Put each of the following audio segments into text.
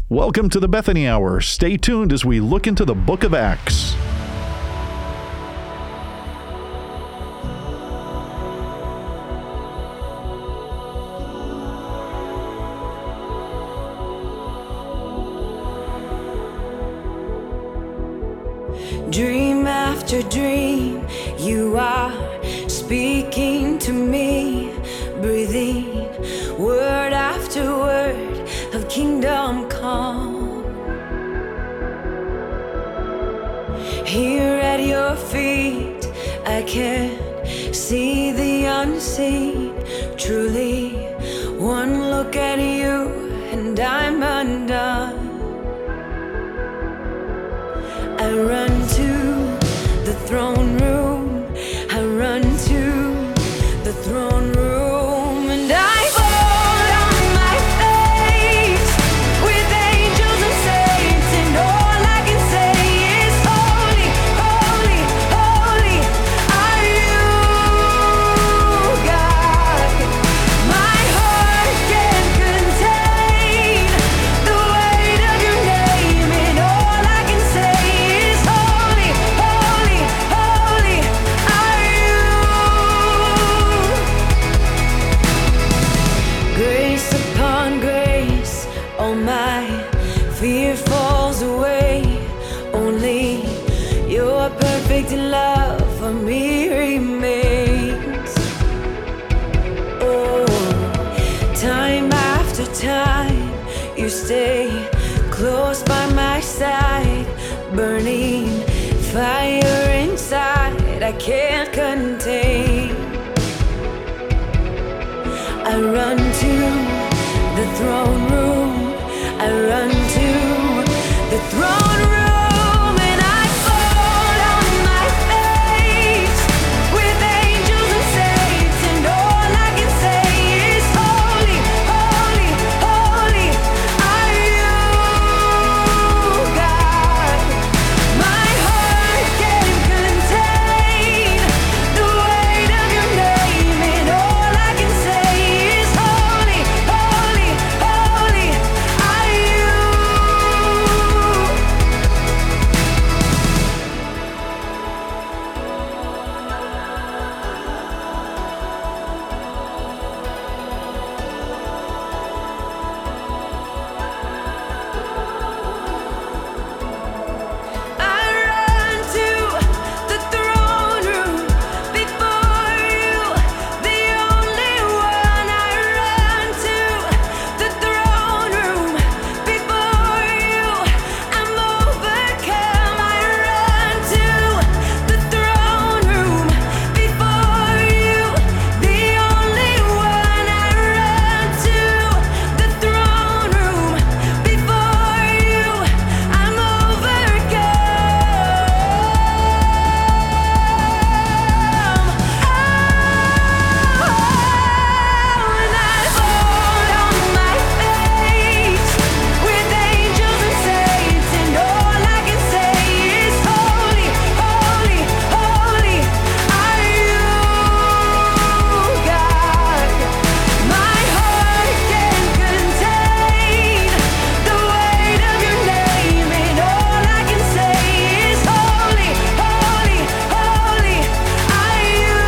Welcome to the Bethany Hour. Stay tuned as we look into the book of Acts. Dream after dream, you are speaking to me, breathing word after word of kingdom come. Here at your feet, I can see the unseen. Truly, one look at you and I'm undone. I run to the throne room, I run to the throne room, and I fall on my face with angels and saints, and all I can say is holy, holy, holy are you, God. My heart can't contain the weight of your name, and all I can say is holy, holy, holy are you. Grace upon grace, all my fear falls away. Only your perfect love for me remains. Oh, time after time, you stay close by my side, burning fire inside I can't contain. I run to the throne room, I run to the throne room, and I fall on my face with angels and saints, and all I can say is holy, holy, holy are you, God. My heart can't contain the weight of your name, and all I can say is holy, holy, holy are you. I run to the throne room before you, the only one. I run to the throne room before you, I'm overcome. I run to the throne room before you, the only one. I run to the throne room before you, I'm overcome. And I fall on my face with angels and saints, and all I can say is holy, holy, holy are you, God. My heart can't contain the weight of your name, and all I can say is holy, holy, holy are you.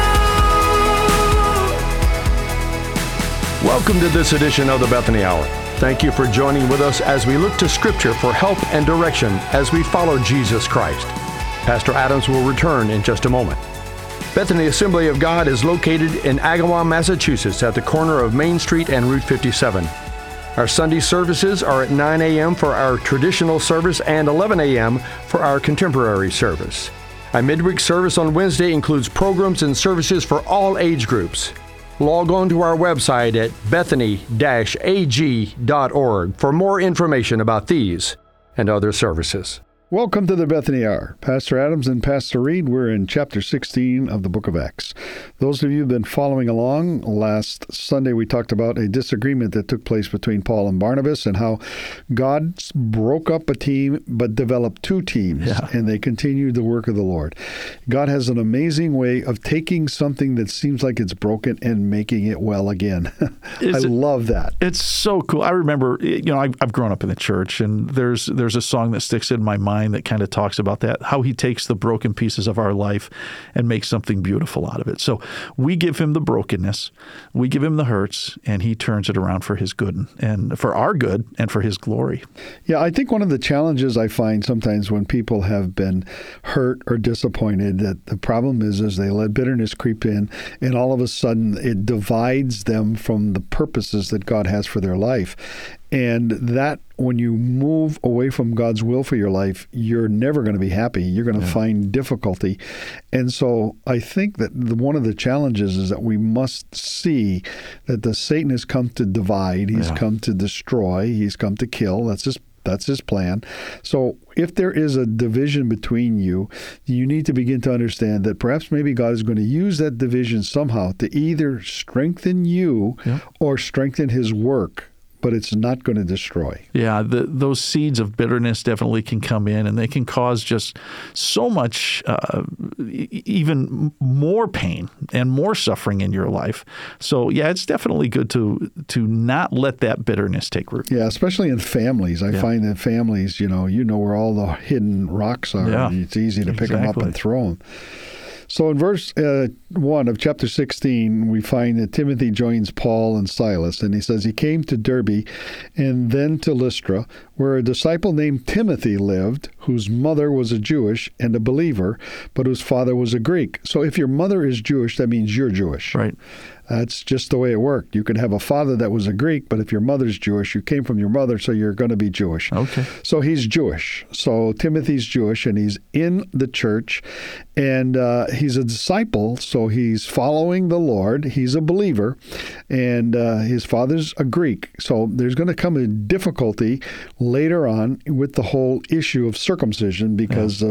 Welcome to this edition of the Bethany Hour. Thank you for joining with us as we look to Scripture for help and direction as we follow Jesus Christ. Pastor Adams will return in just a moment. Bethany Assembly of God is located in Agawam, Massachusetts at the corner of Main Street and Route 57. Our Sunday services are at 9 a.m. for our traditional service and 11 a.m. for our contemporary service. Our midweek service on Wednesday includes programs and services for all age groups. Log on to our website at bethany-ag.org for more information about these and other services. Welcome to the Bethany Hour. Pastor Adams and Pastor Reed, we're in chapter 16 of the book of Acts. Those of you who have been following along, last Sunday we talked about a disagreement that took place between Paul and Barnabas and how God broke up a team but developed two teams, and they continued the work of the Lord. God has an amazing way of taking something that seems like it's broken and making it well again. I love that. It's so cool. I remember, I've grown up in the church, and there's a song that sticks in my mind that kind of talks about that, how he takes the broken pieces of our life and makes something beautiful out of it. So we give him the brokenness, we give him the hurts, and he turns it around for his good and for our good and for his glory. Yeah, I think one of the challenges I find sometimes when people have been hurt or disappointed, that the problem is they let bitterness creep in, and all of a sudden it divides them from the purposes that God has for their life. And that, when you move away from God's will for your life, you're never going to be happy. You're going to find difficulty. And so I think that one of the challenges is that we must see that Satan has come to divide. He's come to destroy. He's come to kill. That's his plan. So if there is a division between you, you need to begin to understand that perhaps maybe God is going to use that division somehow to either strengthen you or strengthen his work. But it's not going to destroy. Yeah, those seeds of bitterness definitely can come in, and they can cause just so much, even more pain and more suffering in your life. So, yeah, it's definitely good to not let that bitterness take root. Yeah, especially in families. I find that families, you know where all the hidden rocks are. Yeah, it's easy to pick them up and throw them. So in verse 1 of chapter 16, we find that Timothy joins Paul and Silas, and he says he came to Derbe and then to Lystra, where a disciple named Timothy lived, whose mother was a Jewish and a believer, but whose father was a Greek. So if your mother is Jewish, that means you're Jewish. Right. That's just the way it worked. You could have a father that was a Greek, but if your mother's Jewish, you came from your mother, so you're going to be Jewish. Okay. So he's Jewish. So Timothy's Jewish, and he's in the church, and he's a disciple, so he's following the Lord. He's a believer, and his father's a Greek. So there's going to come a difficulty later on with the whole issue of circumcision because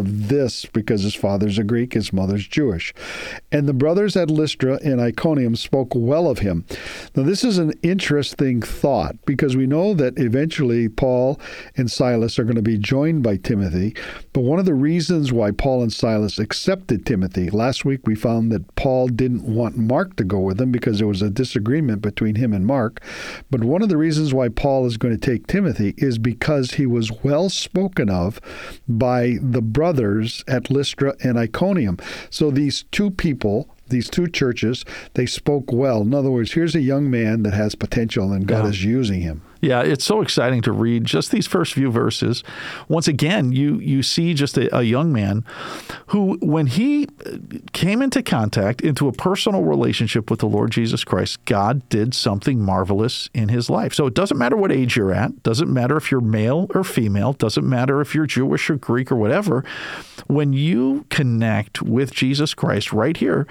his father's a Greek, his mother's Jewish. And the brothers at Lystra and Iconium spoke well of him. Now, this is an interesting thought because we know that eventually Paul and Silas are going to be joined by Timothy. But one of the reasons why Paul and Silas accepted Timothy, last week we found that Paul didn't want Mark to go with him because there was a disagreement between him and Mark. But one of the reasons why Paul is going to take Timothy is because he was well spoken of by the brothers at Lystra and Iconium. So these two people, these two churches, they spoke well. In other words, here's a young man that has potential and God is using him. Yeah, it's so exciting to read just these first few verses. Once again, you see just a young man who, when he came into contact, into a personal relationship with the Lord Jesus Christ, God did something marvelous in his life. So it doesn't matter what age you're at, doesn't matter if you're male or female, doesn't matter if you're Jewish or Greek or whatever. When you connect with Jesus Christ right here,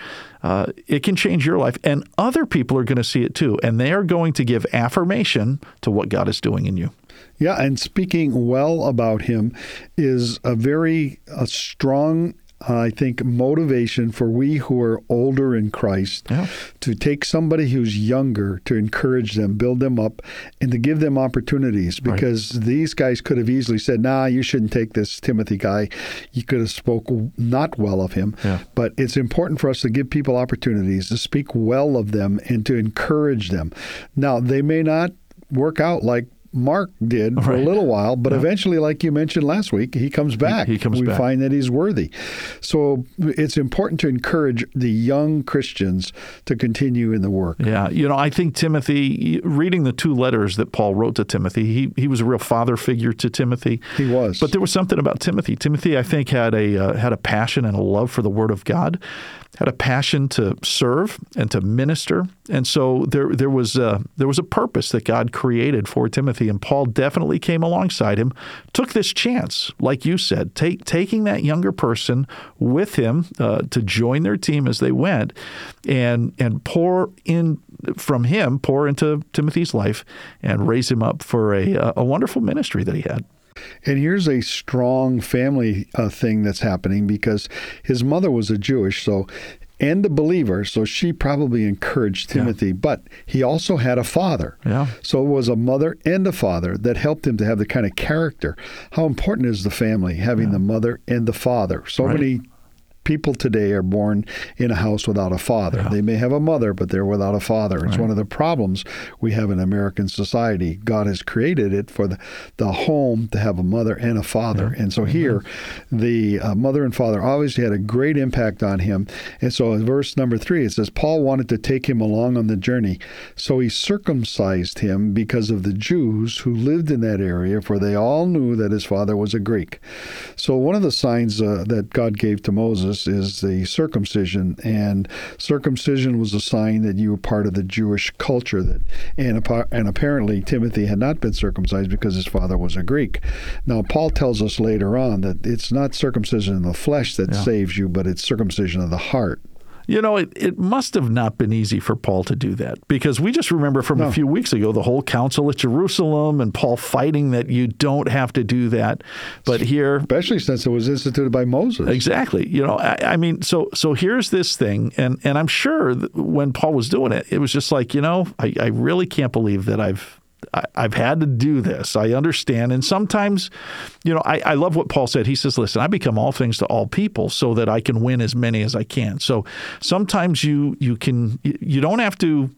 it can change your life. And other people are going to see it too. And they are going to give affirmation to what God is doing in you. Yeah, and speaking well about him is a very strong, I think, motivation for we who are older in Christ to take somebody who's younger, to encourage them, build them up, and to give them opportunities. Because these guys could have easily said, nah, you shouldn't take this Timothy guy. You could have spoke not well of him. Yeah. But it's important for us to give people opportunities, to speak well of them, and to encourage them. Now, they may not work out like Mark did for a little while, but eventually, like you mentioned last week, he comes back. He comes back. We find that he's worthy. So it's important to encourage the young Christians to continue in the work. Yeah. I think Timothy, reading the two letters that Paul wrote to Timothy, he was a real father figure to Timothy. He was. But there was something about Timothy. Timothy, I think, had a passion and a love for the Word of God, had a passion to serve and to minister. And so there was a purpose that God created for Timothy, and Paul definitely came alongside him, took this chance, like you said, taking that younger person with him to join their team as they went, and pour in from him pour into Timothy's life and raise him up for a wonderful ministry that he had. And here's a strong family thing that's happening, because his mother was a Jewish, and a believer, so she probably encouraged Timothy, but he also had a father. Yeah. So it was a mother and a father that helped him to have the kind of character. How important is the family, having the mother and the father? So many people today are born in a house without a father. They may have a mother, but they're without a father. It's one of the problems we have in American society. God has created it for the home to have a mother and a father. And so here, the mother and father obviously had a great impact on him. And so in verse number 3, it says, Paul wanted to take him along on the journey. So he circumcised him because of the Jews who lived in that area, for they all knew that his father was a Greek. So one of the signs that God gave to Moses is the circumcision, and circumcision was a sign that you were part of the Jewish culture. And apparently Timothy had not been circumcised because his father was a Greek. Now Paul tells us later on that it's not circumcision in the flesh that saves you, but it's circumcision of the heart. You know, it must have not been easy for Paul to do that, because we just remember from a few weeks ago the whole council at Jerusalem and Paul fighting that you don't have to do that. But here, especially since it was instituted by Moses. Exactly. You know, I mean, so here's this thing, and I'm sure that when Paul was doing it, it was just like, you know, I really can't believe that I've had to do this. I understand. And sometimes, you know, I love what Paul said. He says, listen, I become all things to all people so that I can win as many as I can. So sometimes you don't have to,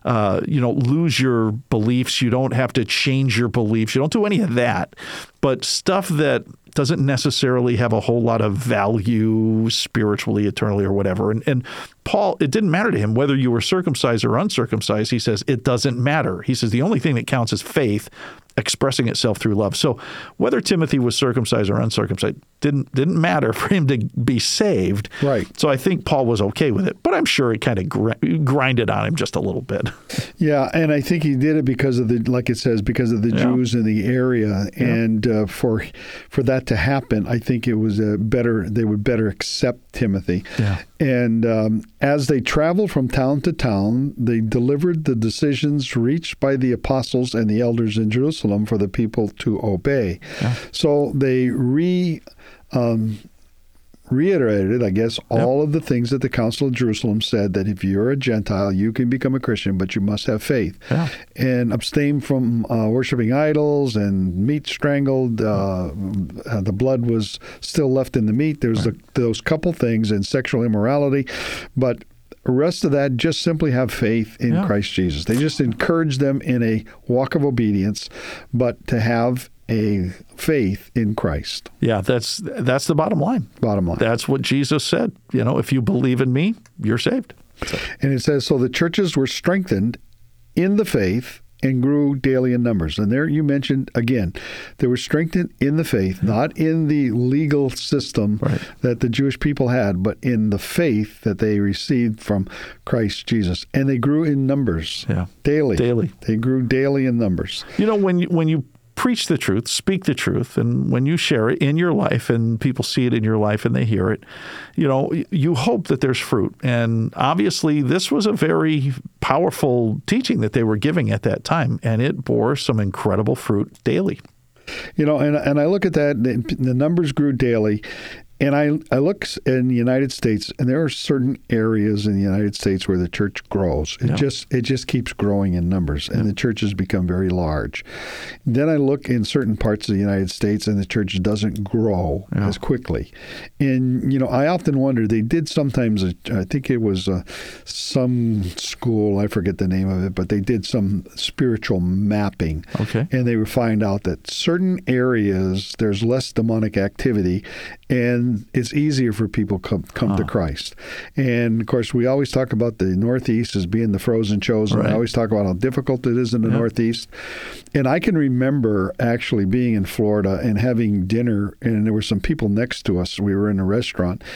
lose your beliefs. You don't have to change your beliefs. You don't do any of that. But stuff that doesn't necessarily have a whole lot of value spiritually, eternally, or whatever. And Paul, it didn't matter to him whether you were circumcised or uncircumcised. He says it doesn't matter. He says the only thing that counts is faith expressing itself through love. So whether Timothy was circumcised or uncircumcised didn't matter for him to be saved. Right. So I think Paul was okay with it, but I'm sure it kind of grinded on him just a little bit. Yeah, and I think he did it because of because of the Jews in the area, and for that to happen, I think it was they would better accept Timothy. Yeah. And as they traveled from town to town, they delivered the decisions reached by the apostles and the elders in Jerusalem for the people to obey. Yeah. So they reiterated, I guess, all of the things that the Council of Jerusalem said, that if you're a Gentile, you can become a Christian, but you must have faith. Yeah. And abstain from worshiping idols and meat strangled. The blood was still left in the meat. There's those couple things, and sexual immorality. But the rest of that, just simply have faith in Christ Jesus. They just encourage them in a walk of obedience, but to have a faith in Christ. Yeah, that's the bottom line. Bottom line. That's what Jesus said. You know, if you believe in me, you're saved. And it says, so the churches were strengthened in the faith and grew daily in numbers. And there you mentioned, again, they were strengthened in the faith, not in the legal system that the Jewish people had, but in the faith that they received from Christ Jesus. And they grew in numbers daily. They grew daily in numbers. You know, when you preach the truth, speak the truth, and when you share it in your life and people see it in your life and they hear it, you know, you hope that there's fruit. And obviously this was a very powerful teaching that they were giving at that time, and it bore some incredible fruit daily. You know, and I look at that, the numbers grew daily. And I look in the United States, and there are certain areas in the United States where the church grows. It just keeps growing in numbers, and the churches become very large. Then I look in certain parts of the United States, and the church doesn't grow as quickly. And, you know, I often wonder, they did sometimes, I think it was some school, I forget the name of it, but they did some spiritual mapping. Okay. And they would find out that certain areas, there's less demonic activity, and it's easier for people come to Christ. And, of course, we always talk about the Northeast as being the frozen chosen. I always talk about how difficult it is in the Northeast. And I can remember actually being in Florida and having dinner, and there were some people next to us. We were in a restaurant,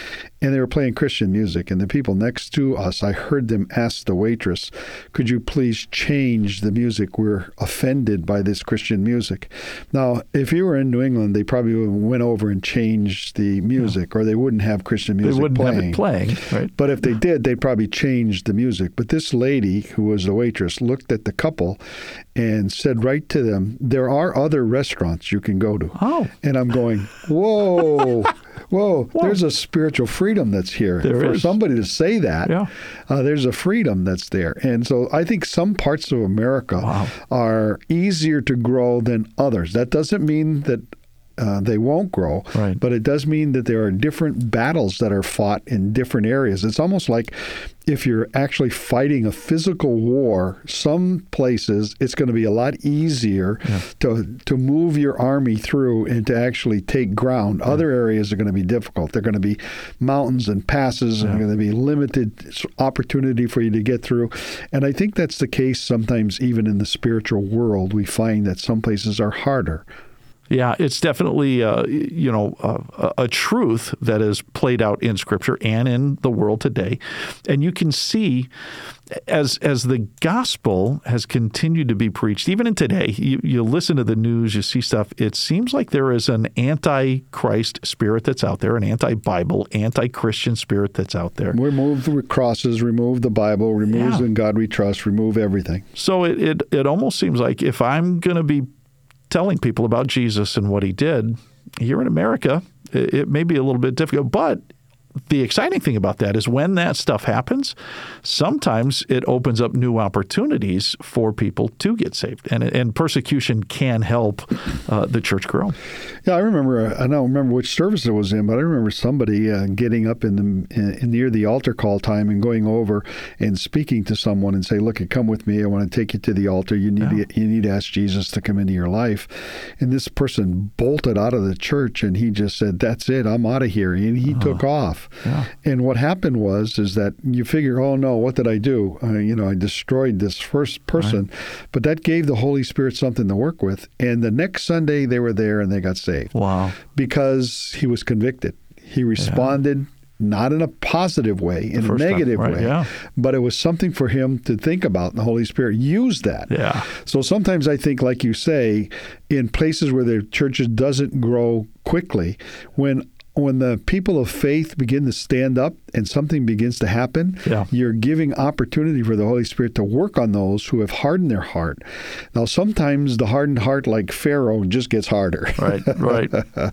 and they were playing Christian music. And the people next to us, I heard them ask the waitress, "Could you please change the music? We're offended by this Christian music." Now, if you were in New England, they probably went over and changed the music, or they wouldn't have Christian music They wouldn't playing. have it playing, right? But if they did, they'd probably change the music. But this lady, who was the waitress, looked at the couple and said right to them, "There are other restaurants you can go to." Oh. And I'm going, whoa, whoa, there's a spiritual freedom that's here. There For is. somebody to say that, Yeah. there's a freedom that's there. And so I think some parts of America are easier to grow than others. That doesn't mean that they won't grow, Right. but it does mean that there are different battles that are fought in different areas. It's almost like if you're actually fighting a physical war, some places it's going to be a lot easier to move your army through and to actually take ground. Other areas are going to be difficult. They're going to be mountains and passes, and they're going to be limited opportunity for you to get through. And I think that's the case sometimes even in the spiritual world. We find that some places are harder. Yeah, it's definitely a truth that is played out in Scripture and in the world today, and you can see as the gospel has continued to be preached, even in today. You listen to the news, you see stuff. It seems like there is an anti-Christ spirit that's out there, an anti-Bible, anti-Christian spirit that's out there. Remove the crosses, remove the Bible, remove In God We Trust, remove everything. So it almost seems like if I'm going to be telling people about Jesus and what he did here in America, it may be a little bit difficult. But the exciting thing about that is when that stuff happens, sometimes it opens up new opportunities for people to get saved. And persecution can help the church grow. Yeah, I don't remember which service it was in, but I remember somebody getting up in near the altar call time and going over and speaking to someone and say, "Look, come with me. I want to take you to the altar. You need to ask Jesus to come into your life." And this person bolted out of the church, and he just said, "That's it. I'm out of here." And he took off. Yeah. And what happened is that you figure, "Oh no, what did I do? I destroyed this first person." Right. But that gave the Holy Spirit something to work with. And the next Sunday they were there and they got saved. Wow. Because he was convicted. He responded not in a positive way, in a negative way, but it was something for him to think about. And the Holy Spirit used that. Yeah. So sometimes I think, like you say, in places where the churches doesn't grow quickly, when the people of faith begin to stand up and something begins to happen, you're giving opportunity for the Holy Spirit to work on those who have hardened their heart. Now, sometimes the hardened heart, like Pharaoh, just gets harder. Right.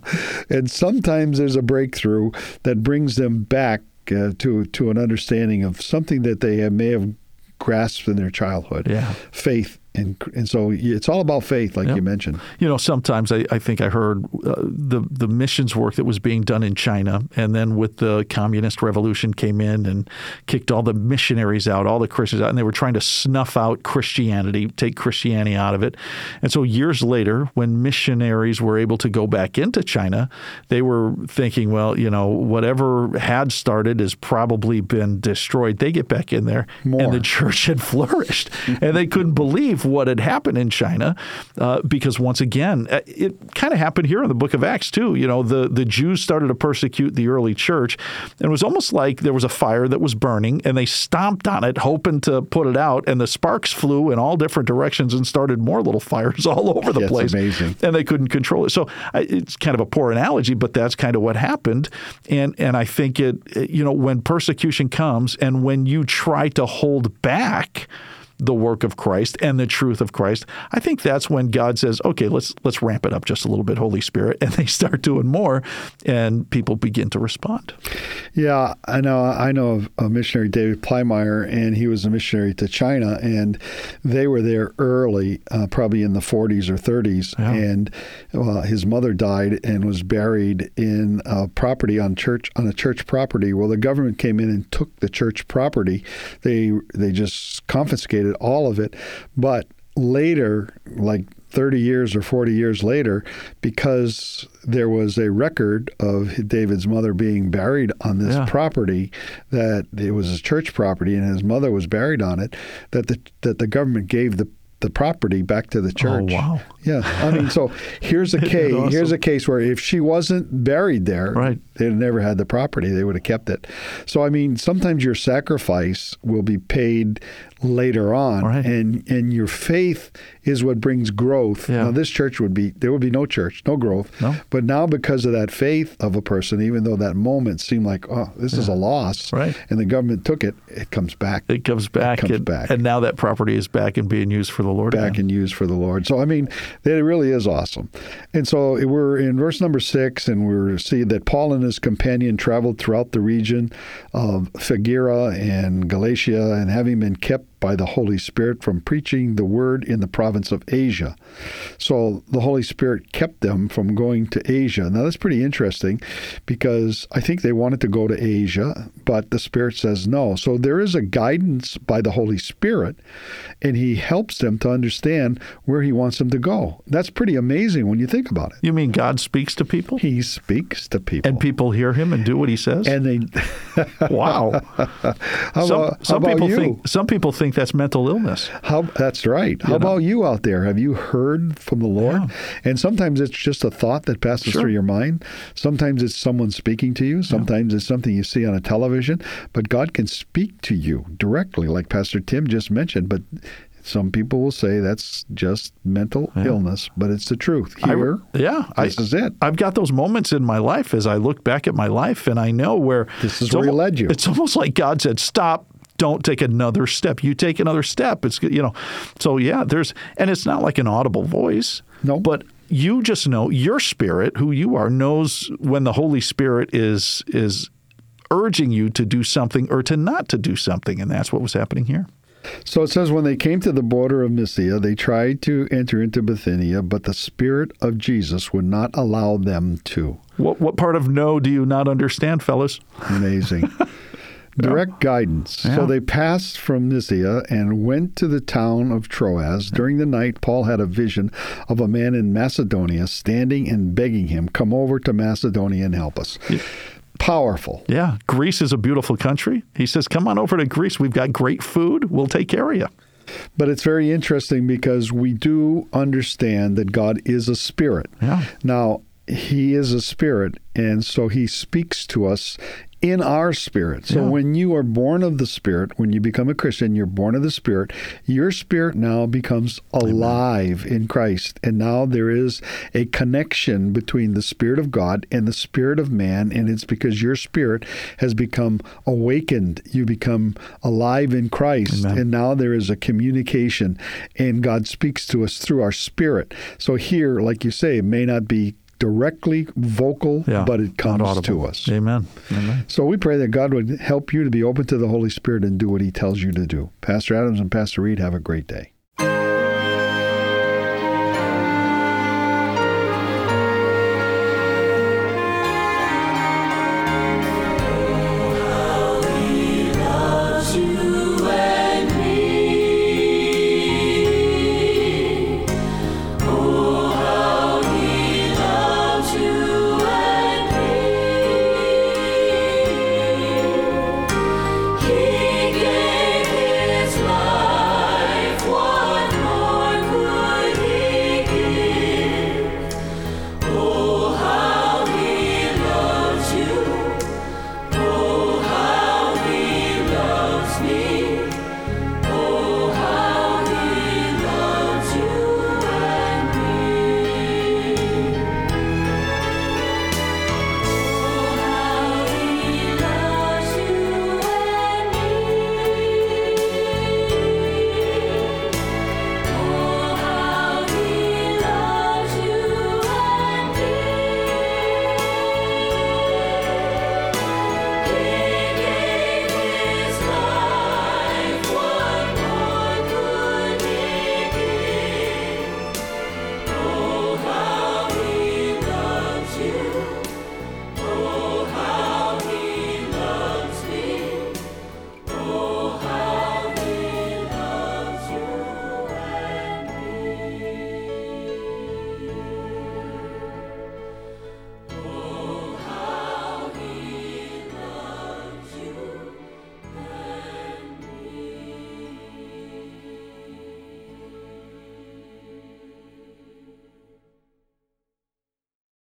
And sometimes there's a breakthrough that brings them back to an understanding of something that they may have grasped in their childhood. Yeah. Faith. And so it's all about faith, like you mentioned. Sometimes I think I heard the missions work that was being done in China, and then with the communist revolution came in and kicked all the missionaries out, all the Christians out, and they were trying to snuff out Christianity, take Christianity out of it. And so years later, when missionaries were able to go back into China, they were thinking, well, whatever had started has probably been destroyed. They get back in there, and the church had flourished, and they couldn't believe what had happened in China, because once again, it kind of happened here in the book of Acts too. The Jews started to persecute the early church, and it was almost like there was a fire that was burning, and they stomped on it, hoping to put it out, and the sparks flew in all different directions and started more little fires all over the place. Amazing. And they couldn't control it. So it's kind of a poor analogy, but that's kind of what happened. And I think when persecution comes and when you try to hold back the work of Christ and the truth of Christ, I think that's when God says, "Okay, let's ramp it up just a little bit, Holy Spirit," and they start doing more, and people begin to respond. Yeah, I know of a missionary, David Plymire, and he was a missionary to China, and they were there early, probably in the 40s or 30s, and his mother died and was buried in a property on a church property. Well, the government came in and took the church property. They just confiscated all of it, but later, like 30 years or 40 years later, because there was a record of David's mother being buried on this property, that it was his church property and his mother was buried on it, that the government gave the property back to the church. Oh, wow. Yeah. I mean, so here's a case. Awesome. Here's a case where if she wasn't buried there, They'd have never had the property. They would have kept it. So, I mean, sometimes your sacrifice will be paid later on, Right. and your faith is what brings growth. Yeah. Now, this church there would be no church, no growth. No. But now, because of that faith of a person, even though that moment seemed like, oh, this is a loss, Right. and the government took it, it comes back. It comes back. comes back. And now that property is back and being used for the Lord. Back again. and used for the Lord. So, I mean, it really is awesome. And so we're in verse number 6, and we see that Paul and his companion traveled throughout the region of Phrygia and Galatia, and having been kept by the Holy Spirit from preaching the word in the province of Asia. So the Holy Spirit kept them from going to Asia. Now that's pretty interesting, because I think they wanted to go to Asia, but the Spirit says no. So there is a guidance by the Holy Spirit, and he helps them to understand where he wants them to go. That's pretty amazing when you think about it. You mean God speaks to people? He speaks to people. And people hear him and do what he says? And they Wow. how about you? Some people think that's mental illness. That's right. How about you out there? Have you heard from the Lord? Yeah. And sometimes it's just a thought that passes Sure. through your mind. Sometimes it's someone speaking to you. Sometimes it's something you see on a television. But God can speak to you directly, like Pastor Tim just mentioned. But some people will say that's just mental illness, but it's the truth. Here, this is it. I've got those moments in my life as I look back at my life, and I know where This is where he led you. It's almost like God said, "Stop! Don't take another step. You take another step." It's So yeah, and it's not like an audible voice. No. But you just know your spirit, who you are, knows when the Holy Spirit is urging you to do something or to not to do something, and that's what was happening here. So it says, when they came to the border of Mysia, they tried to enter into Bithynia, but the Spirit of Jesus would not allow them to. What part of no do you not understand, fellas? Amazing. Direct guidance. Yeah. So they passed from Mysia and went to the town of Troas. During the night, Paul had a vision of a man in Macedonia standing and begging him, "Come over to Macedonia and help us." Powerful. Yeah, Greece is a beautiful country. He says, "Come on over to Greece. We've got great food. We'll take care of you." But it's very interesting because we do understand that God is a spirit. Yeah. Now, he is a spirit, and so he speaks to us in our spirit. So when you are born of the Spirit, when you become a Christian, you're born of the Spirit, your spirit now becomes alive in Christ. And now there is a connection between the Spirit of God and the spirit of man, and it's because your spirit has become awakened. You become alive in Christ. Amen. And now there is a communication, and God speaks to us through our spirit. So here, like you say, it may not be directly vocal, but it comes to us. Amen. Amen. So we pray that God would help you to be open to the Holy Spirit and do what he tells you to do. Pastor Adams and Pastor Reed, have a great day.